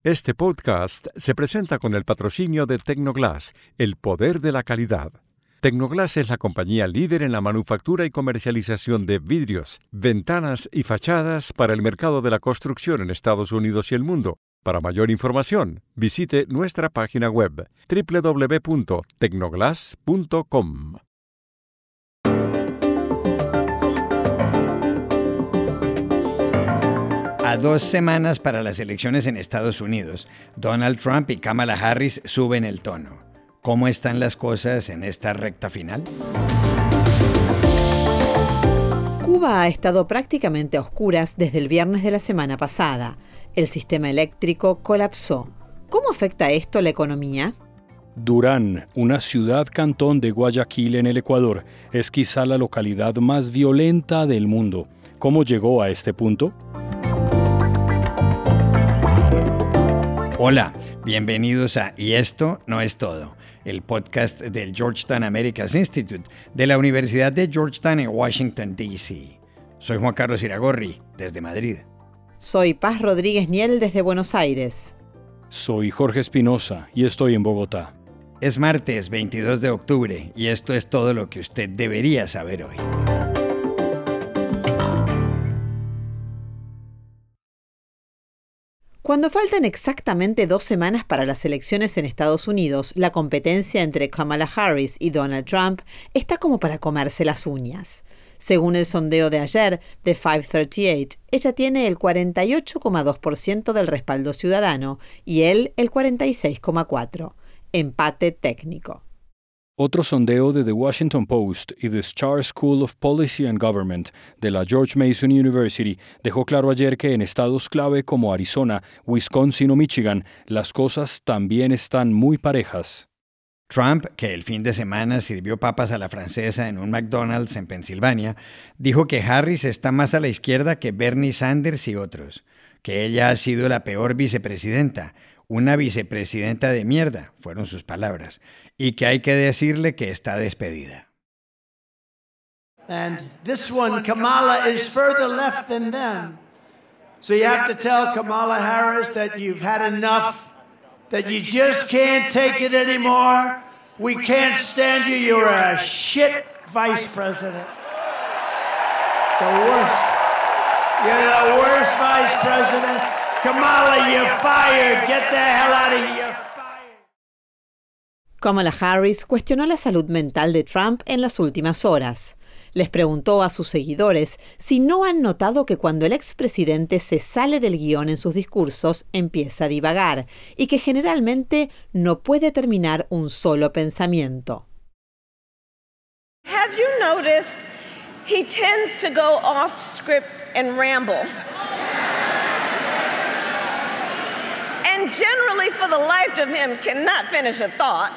Este podcast se presenta con el patrocinio de Tecnoglass, el poder de la calidad. Tecnoglass es la compañía líder en la manufactura y comercialización de vidrios, ventanas y fachadas para el mercado de la construcción en Estados Unidos y el mundo. Para mayor información, visite nuestra página web www.tecnoglass.com. A 2 semanas para las elecciones en Estados Unidos, Donald Trump y Kamala Harris suben el tono. ¿Cómo están las cosas en esta recta final? Cuba ha estado prácticamente a oscuras desde el viernes de la semana pasada. El sistema eléctrico colapsó. ¿Cómo afecta esto a la economía? Durán, una ciudad cantón de Guayaquil en el Ecuador, es quizá la localidad más violenta del mundo. ¿Cómo llegó a este punto? Hola, bienvenidos a Y esto no es todo, el podcast del Georgetown Americas Institute de la Universidad de Georgetown en Washington, D.C. Soy Juan Carlos Iragorri, desde Madrid. Soy Paz Rodríguez Niel, desde Buenos Aires. Soy Jorge Espinosa y estoy en Bogotá. Es martes 22 de octubre y esto es todo lo que usted debería saber hoy. Cuando faltan exactamente 2 semanas para las elecciones en Estados Unidos, la competencia entre Kamala Harris y Donald Trump está como para comerse las uñas. Según el sondeo de ayer de 538, ella tiene el 48,2% del respaldo ciudadano y él el 46,4%. Empate técnico. Otro sondeo de The Washington Post y The Starr School of Policy and Government de la George Mason University dejó claro ayer que en estados clave como Arizona, Wisconsin o Michigan, las cosas también están muy parejas. Trump, que el fin de semana sirvió papas a la francesa en un McDonald's en Pensilvania, dijo que Harris está más a la izquierda que Bernie Sanders y otros, que ella ha sido la peor vicepresidenta, una vicepresidenta de mierda, fueron sus palabras, y que hay que decirle que está despedida. And this one, Kamala, is further left than them. So you have to tell Kamala Harris that you've had enough, that you just can't take it anymore. We can't stand you. You're a shit vice president. The worst. You're the worst vice president. Kamala, you're fired. Get the hell out of here. You're fired. Kamala Harris cuestionó la salud mental de Trump en las últimas horas. Les preguntó a sus seguidores si no han notado que cuando el expresidente se sale del guión en sus discursos empieza a divagar y que generalmente no puede terminar un solo pensamiento. Have you noticed he tends to go off script and ramble? And generally, for the life of him, cannot finish a thought.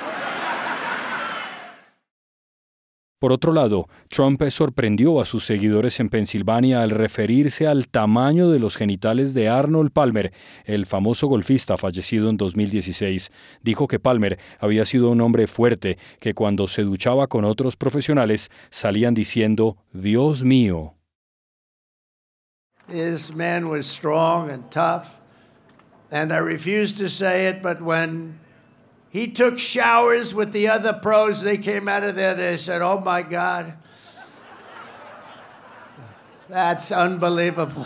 Por otro lado, Trump sorprendió a sus seguidores en Pensilvania al referirse al tamaño de los genitales de Arnold Palmer, el famoso golfista fallecido en 2016. Dijo que Palmer había sido un hombre fuerte, que cuando se duchaba con otros profesionales salían diciendo, "Dios mío". This man was strong and tough, and I refuse to say it, but when he took showers with the other pros, they came out of there, they said, "Oh my God, that's unbelievable."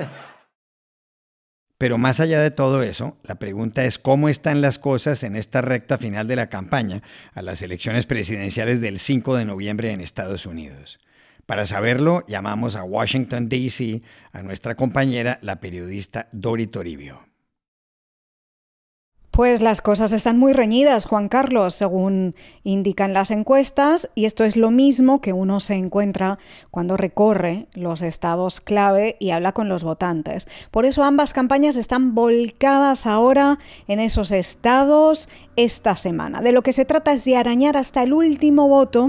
Pero más allá de todo eso, la pregunta es cómo están las cosas en esta recta final de la campaña a las elecciones presidenciales del 5 de noviembre en Estados Unidos. Para saberlo, llamamos a Washington, D.C., a nuestra compañera, la periodista Dori Toribio. Pues las cosas están muy reñidas, Juan Carlos, según indican las encuestas, y esto es lo mismo que uno se encuentra cuando recorre los estados clave y habla con los votantes. Por eso ambas campañas están volcadas ahora en esos estados esta semana. De lo que se trata es de arañar hasta el último voto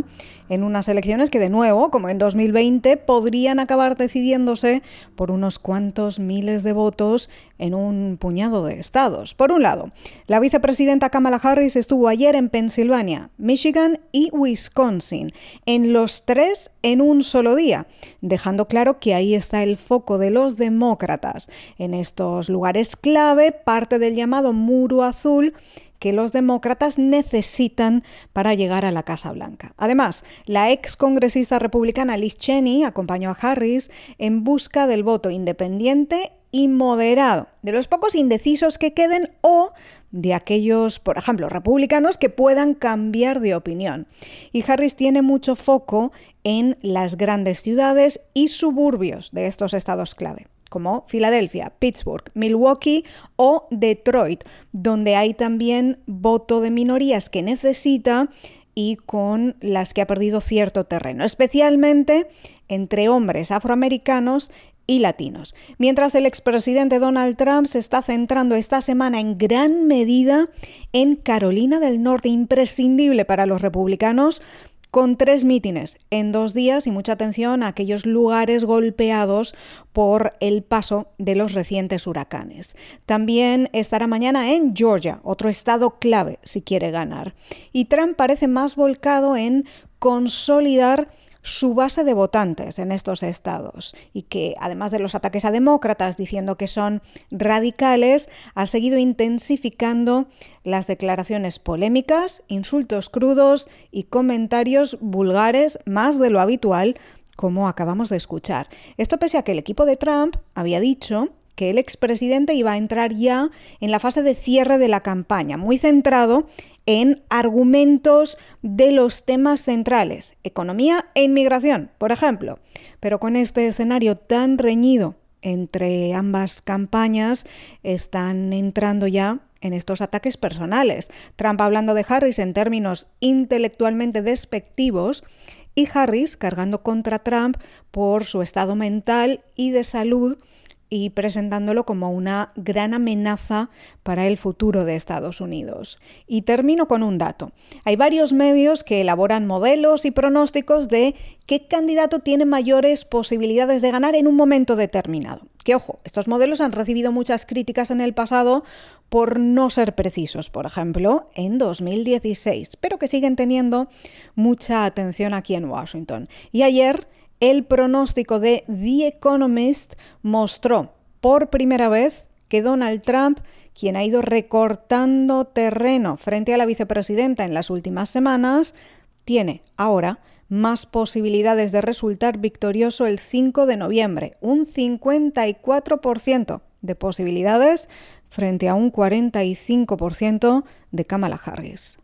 en unas elecciones que, de nuevo, como en 2020, podrían acabar decidiéndose por unos cuantos miles de votos en un puñado de estados. Por un lado, la vicepresidenta Kamala Harris estuvo ayer en Pensilvania, Michigan y Wisconsin, en los tres en un solo día, dejando claro que ahí está el foco de los demócratas. En estos lugares clave, parte del llamado muro azul que los demócratas necesitan para llegar a la Casa Blanca. Además, la ex congresista republicana Liz Cheney acompañó a Harris en busca del voto independiente y moderado, de los pocos indecisos que queden o de aquellos, por ejemplo, republicanos que puedan cambiar de opinión. Y Harris tiene mucho foco en las grandes ciudades y suburbios de estos estados clave, como Filadelfia, Pittsburgh, Milwaukee o Detroit, donde hay también voto de minorías que necesita y con las que ha perdido cierto terreno, especialmente entre hombres afroamericanos y latinos. Mientras el expresidente Donald Trump se está centrando esta semana en gran medida en Carolina del Norte, imprescindible para los republicanos, con 3 mítines en 2 días y mucha atención a aquellos lugares golpeados por el paso de los recientes huracanes. También estará mañana en Georgia, otro estado clave si quiere ganar. Y Trump parece más volcado en consolidar su base de votantes en estos estados y que, además de los ataques a demócratas diciendo que son radicales, ha seguido intensificando las declaraciones polémicas, insultos crudos y comentarios vulgares más de lo habitual, como acabamos de escuchar. Esto pese a que el equipo de Trump había dicho que el expresidente iba a entrar ya en la fase de cierre de la campaña, muy centrado en argumentos de los temas centrales, economía e inmigración, por ejemplo. Pero con este escenario tan reñido entre ambas campañas, están entrando ya en estos ataques personales. Trump hablando de Harris en términos intelectualmente despectivos y Harris cargando contra Trump por su estado mental y de salud, y presentándolo como una gran amenaza para el futuro de Estados Unidos. Y termino con un dato. Hay varios medios que elaboran modelos y pronósticos de qué candidato tiene mayores posibilidades de ganar en un momento determinado. Que, ojo, estos modelos han recibido muchas críticas en el pasado por no ser precisos, por ejemplo, en 2016, pero que siguen teniendo mucha atención aquí en Washington. Y ayer, el pronóstico de The Economist mostró por primera vez que Donald Trump, quien ha ido recortando terreno frente a la vicepresidenta en las últimas semanas, tiene ahora más posibilidades de resultar victorioso el 5 de noviembre, un 54% de posibilidades frente a un 45% de Kamala Harris.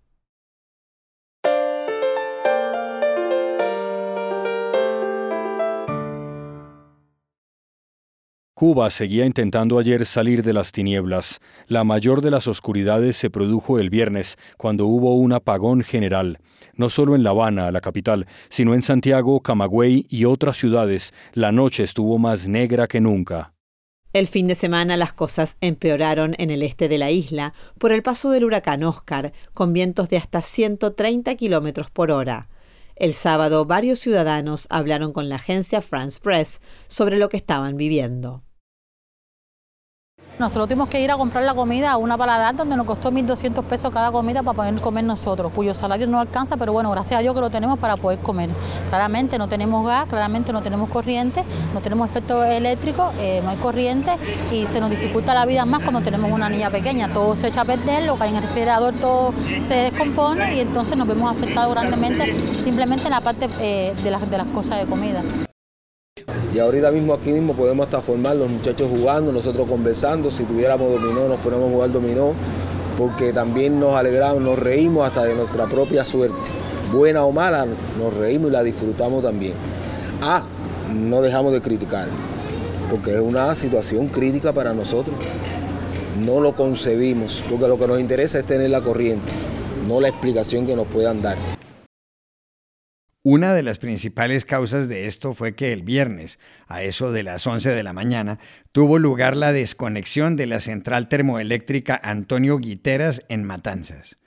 Cuba seguía intentando ayer salir de las tinieblas. La mayor de las oscuridades se produjo el viernes, cuando hubo un apagón general. No solo en La Habana, la capital, sino en Santiago, Camagüey y otras ciudades. La noche estuvo más negra que nunca. El fin de semana las cosas empeoraron en el este de la isla por el paso del huracán Oscar, con vientos de hasta 130 kilómetros por hora. El sábado, varios ciudadanos hablaron con la agencia France Press sobre lo que estaban viviendo. Nosotros tuvimos que ir a comprar la comida a una paladar donde nos costó 1.200 pesos cada comida para poder comer nosotros, cuyo salario no alcanza, pero bueno, gracias a Dios que lo tenemos para poder comer. Claramente no tenemos gas, claramente no tenemos corriente, no tenemos efecto eléctrico, no hay corriente y se nos dificulta la vida más cuando tenemos una niña pequeña. Todo se echa a perder, lo que hay en el refrigerador todo se descompone y entonces nos vemos afectados grandemente simplemente en la parte de las cosas de comida. Y ahorita mismo aquí mismo podemos hasta formar los muchachos jugando, nosotros conversando, si tuviéramos dominó nos ponemos a jugar dominó, porque también nos alegramos, nos reímos hasta de nuestra propia suerte, buena o mala, nos reímos y la disfrutamos también. No dejamos de criticar, porque es una situación crítica para nosotros, no lo concebimos, porque lo que nos interesa es tener la corriente, no la explicación que nos puedan dar. Una de las principales causas de esto fue que el viernes, a eso de las 11 de la mañana, tuvo lugar la desconexión de la central termoeléctrica Antonio Guiteras en Matanzas.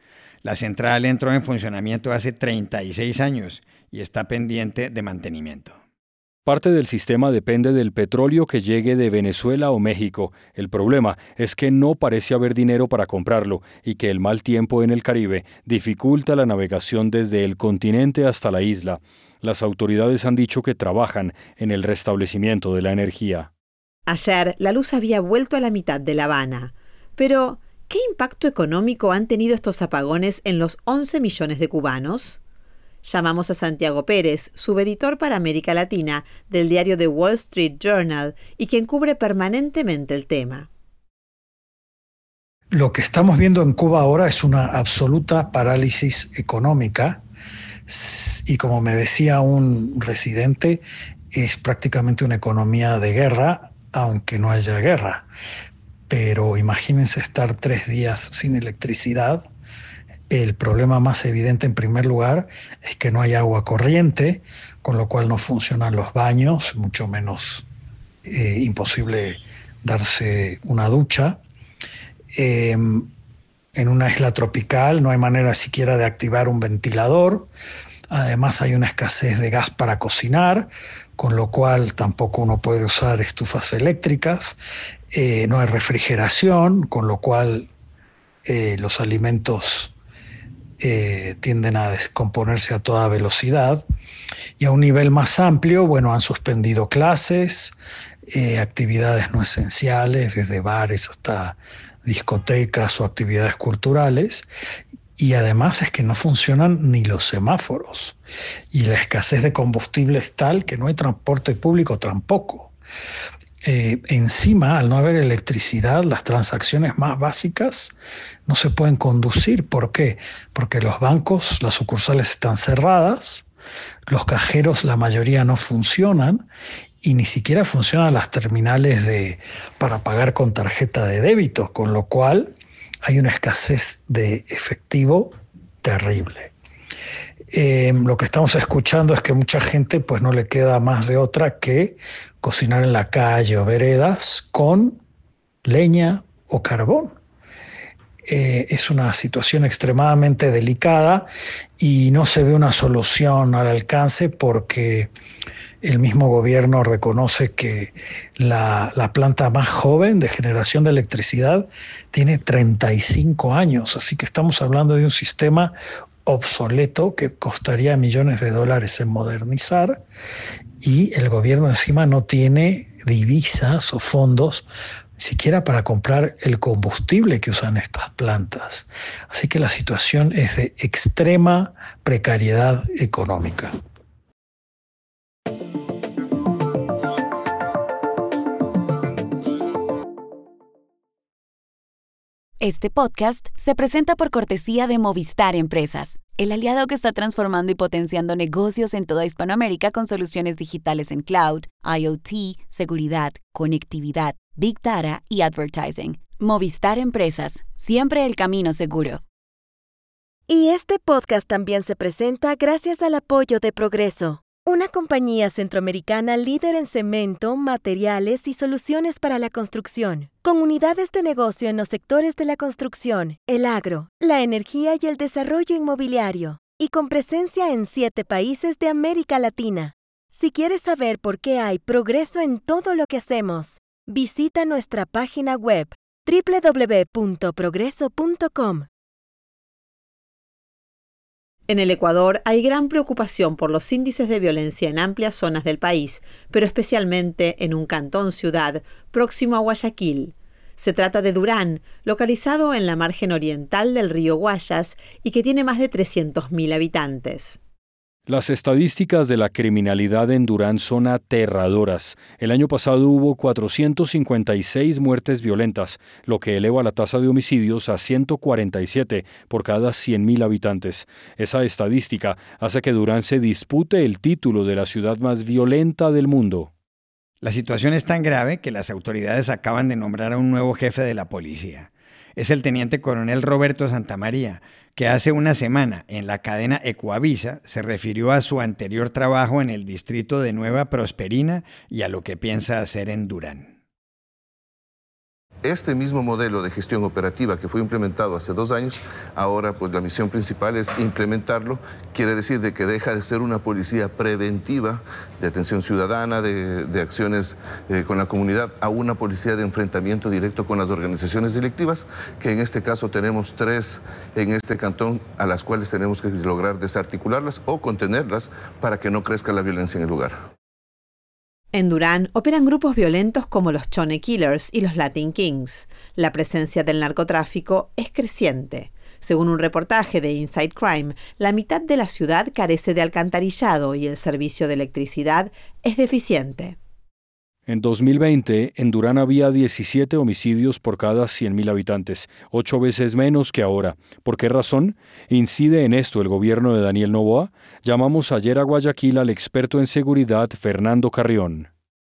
La central entró en funcionamiento hace 36 años y está pendiente de mantenimiento. Parte del sistema depende del petróleo que llegue de Venezuela o México. El problema es que no parece haber dinero para comprarlo y que el mal tiempo en el Caribe dificulta la navegación desde el continente hasta la isla. Las autoridades han dicho que trabajan en el restablecimiento de la energía. Ayer, la luz había vuelto a la mitad de La Habana. Pero, ¿qué impacto económico han tenido estos apagones en los 11 millones de cubanos? Llamamos a Santiago Pérez, subeditor para América Latina del diario The Wall Street Journal y quien cubre permanentemente el tema. Lo que estamos viendo en Cuba ahora es una absoluta parálisis económica y, como me decía un residente, es prácticamente una economía de guerra, aunque no haya guerra. Pero imagínense estar 3 días sin electricidad. El problema más evidente, en primer lugar, es que no hay agua corriente, con lo cual no funcionan los baños, mucho menos imposible darse una ducha. En una isla tropical no hay manera siquiera de activar un ventilador. Además, hay una escasez de gas para cocinar, con lo cual tampoco uno puede usar estufas eléctricas. No hay refrigeración, con lo cual los alimentos tienden a descomponerse a toda velocidad. Y a un nivel más amplio, han suspendido clases, actividades no esenciales, desde bares hasta discotecas o actividades culturales. Y además es que no funcionan ni los semáforos. Y la escasez de combustible es tal que no hay transporte público tampoco. Encima, al no haber electricidad, las transacciones más básicas no se pueden conducir. ¿Por qué? Porque los bancos, las sucursales están cerradas, los cajeros, la mayoría no funcionan y ni siquiera funcionan las terminales para pagar con tarjeta de débito, con lo cual hay una escasez de efectivo terrible. Lo que estamos escuchando es que mucha gente no le queda más de otra que cocinar en la calle o veredas con leña o carbón. Es una situación extremadamente delicada y no se ve una solución al alcance porque el mismo gobierno reconoce que la planta más joven de generación de electricidad tiene 35 años, así que estamos hablando de un sistema obsoleto que costaría millones de dólares en modernizar, y el gobierno encima no tiene divisas o fondos siquiera para comprar el combustible que usan estas plantas. Así que la situación es de extrema precariedad económica. Este podcast se presenta por cortesía de Movistar Empresas, el aliado que está transformando y potenciando negocios en toda Hispanoamérica con soluciones digitales en cloud, IoT, seguridad, conectividad, Big Data y advertising. Movistar Empresas, siempre el camino seguro. Y este podcast también se presenta gracias al apoyo de Progreso, una compañía centroamericana líder en cemento, materiales y soluciones para la construcción, con unidades de negocio en los sectores de la construcción, el agro, la energía y el desarrollo inmobiliario, y con presencia en 7 países de América Latina. Si quieres saber por qué hay progreso en todo lo que hacemos, visita nuestra página web www.progreso.com. En el Ecuador hay gran preocupación por los índices de violencia en amplias zonas del país, pero especialmente en un cantón-ciudad próximo a Guayaquil. Se trata de Durán, localizado en la margen oriental del río Guayas y que tiene más de 300.000 habitantes. Las estadísticas de la criminalidad en Durán son aterradoras. El año pasado hubo 456 muertes violentas, lo que eleva la tasa de homicidios a 147 por cada 100.000 habitantes. Esa estadística hace que Durán se dispute el título de la ciudad más violenta del mundo. La situación es tan grave que las autoridades acaban de nombrar a un nuevo jefe de la policía. Es el teniente coronel Roberto Santamaría, que hace una semana en la cadena Ecoavisa se refirió a su anterior trabajo en el distrito de Nueva Prosperina y a lo que piensa hacer en Durán. este mismo modelo de gestión operativa que fue implementado hace 2 años, ahora pues la misión principal es implementarlo. Quiere decir de que deja de ser una policía preventiva de atención ciudadana, de acciones con la comunidad, a una policía de enfrentamiento directo con las organizaciones delictivas, que en este caso tenemos 3 en este cantón, a las cuales tenemos que lograr desarticularlas o contenerlas para que no crezca la violencia en el lugar. En Durán operan grupos violentos como los Chone Killers y los Latin Kings. La presencia del narcotráfico es creciente. Según un reportaje de Inside Crime, la mitad de la ciudad carece de alcantarillado y el servicio de electricidad es deficiente. En 2020, en Durán había 17 homicidios por cada 100.000 habitantes, 8 veces menos que ahora. ¿Por qué razón? ¿Incide en esto el gobierno de Daniel Noboa? Llamamos ayer a Guayaquil al experto en seguridad Fernando Carrión.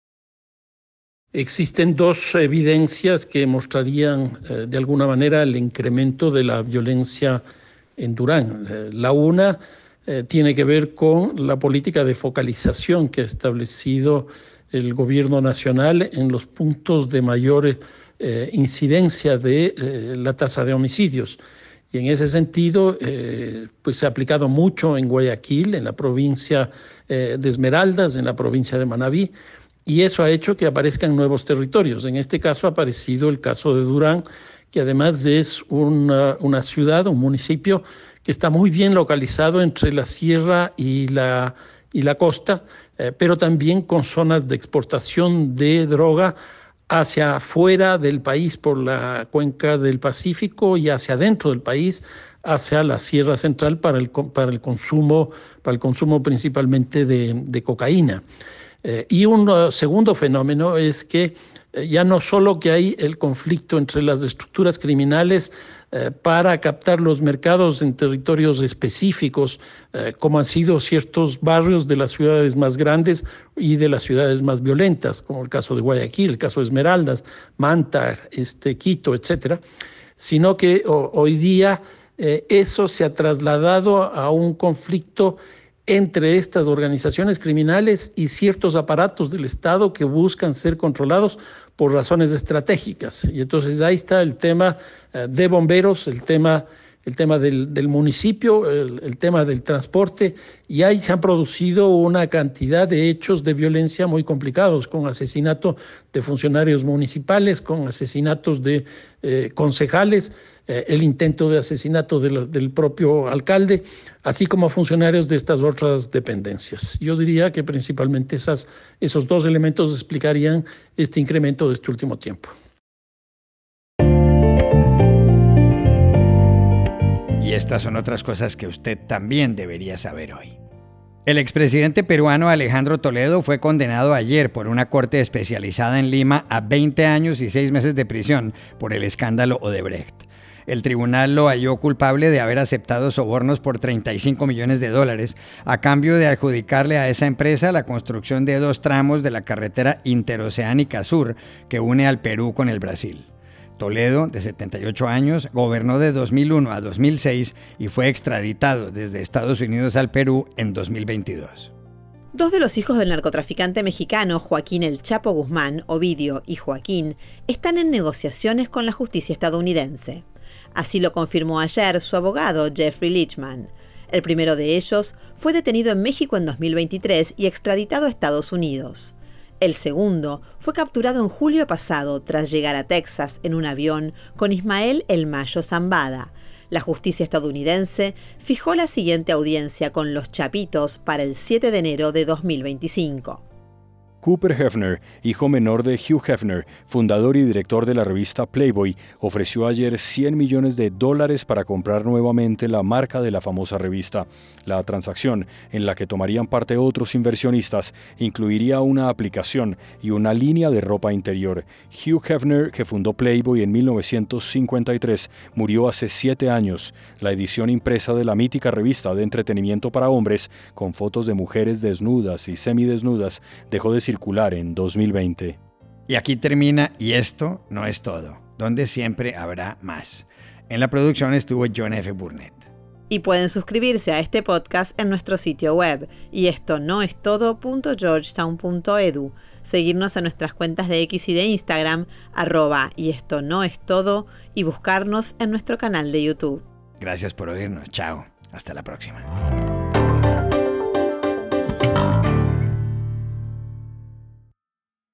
Existen 2 evidencias que mostrarían de alguna manera el incremento de la violencia en Durán. La una tiene que ver con la política de focalización que ha establecido el gobierno nacional en los puntos de mayor incidencia de la tasa de homicidios. Y en ese sentido, pues se ha aplicado mucho en Guayaquil, en la provincia de Esmeraldas, en la provincia de Manabí, y eso ha hecho que aparezcan nuevos territorios. En este caso ha aparecido el caso de Durán, que además es una ciudad, un municipio que está muy bien localizado entre la sierra y la costa, pero también con zonas de exportación de droga hacia afuera del país por la cuenca del Pacífico y hacia adentro del país, hacia la Sierra Central para el consumo principalmente de cocaína. Y un segundo fenómeno es que ya no solo que hay el conflicto entre las estructuras criminales para captar los mercados en territorios específicos, como han sido ciertos barrios de las ciudades más grandes y de las ciudades más violentas, como el caso de Guayaquil, el caso de Esmeraldas, Manta, Quito, etcétera, sino que hoy día eso se ha trasladado a un conflicto entre estas organizaciones criminales y ciertos aparatos del Estado que buscan ser controlados por razones estratégicas. Y entonces ahí está el tema de bomberos, el tema del municipio, el tema del transporte, y ahí se han producido una cantidad de hechos de violencia muy complicados, con asesinato de funcionarios municipales, con asesinatos de concejales, el intento de asesinato del propio alcalde, así como funcionarios de estas otras dependencias. Yo diría que principalmente esos 2 elementos explicarían este incremento de este último tiempo. Y estas son otras cosas que usted también debería saber hoy. El expresidente peruano Alejandro Toledo fue condenado ayer por una corte especializada en Lima a 20 años y 6 meses de prisión por el escándalo Odebrecht. El tribunal lo halló culpable de haber aceptado sobornos por $35 millones a cambio de adjudicarle a esa empresa la construcción de 2 tramos de la carretera interoceánica sur que une al Perú con el Brasil. Toledo, de 78 años, gobernó de 2001 a 2006 y fue extraditado desde Estados Unidos al Perú en 2022. 2 de los hijos del narcotraficante mexicano Joaquín El Chapo Guzmán, Ovidio y Joaquín, están en negociaciones con la justicia estadounidense. Así lo confirmó ayer su abogado Jeffrey Lichman. El primero de ellos fue detenido en México en 2023 y extraditado a Estados Unidos. El segundo fue capturado en julio pasado tras llegar a Texas en un avión con Ismael El Mayo Zambada. La justicia estadounidense fijó la siguiente audiencia con los Chapitos para el 7 de enero de 2025. Cooper Hefner, hijo menor de Hugh Hefner, fundador y director de la revista Playboy, ofreció ayer $100 millones para comprar nuevamente la marca de la famosa revista. La transacción, en la que tomarían parte otros inversionistas, incluiría una aplicación y una línea de ropa interior. Hugh Hefner, que fundó Playboy en 1953, murió hace 7 años. La edición impresa de la mítica revista de entretenimiento para hombres, con fotos de mujeres desnudas y semidesnudas, dejó de circular en 2020. Y aquí termina Y esto no es todo, donde siempre habrá más. En la producción estuvo John F. Burnett. Y pueden suscribirse a este podcast en nuestro sitio web, yestonoestodo.georgetown.edu. seguirnos en nuestras cuentas de X y de Instagram, @yestonoestodo, y buscarnos en nuestro canal de YouTube. Gracias por oírnos. Chao. Hasta la próxima.